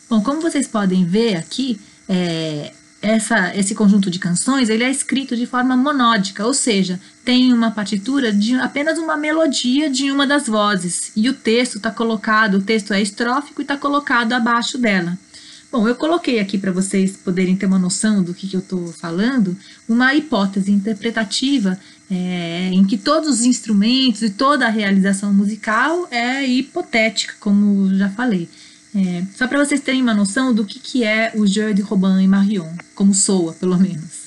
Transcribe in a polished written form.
Bom, como vocês podem ver aqui, esse conjunto de canções ele é escrito de forma monódica, ou seja, tem uma partitura de apenas uma melodia de uma das vozes, e o texto está colocado, o texto é estrófico e está colocado abaixo dela. Bom, eu coloquei aqui para vocês poderem ter uma noção do que eu estou falando, uma hipótese interpretativa em que todos os instrumentos e toda a realização musical é hipotética, como já falei. Só para vocês terem uma noção do que é o Jeu de Robin e Marion, como soa, pelo menos.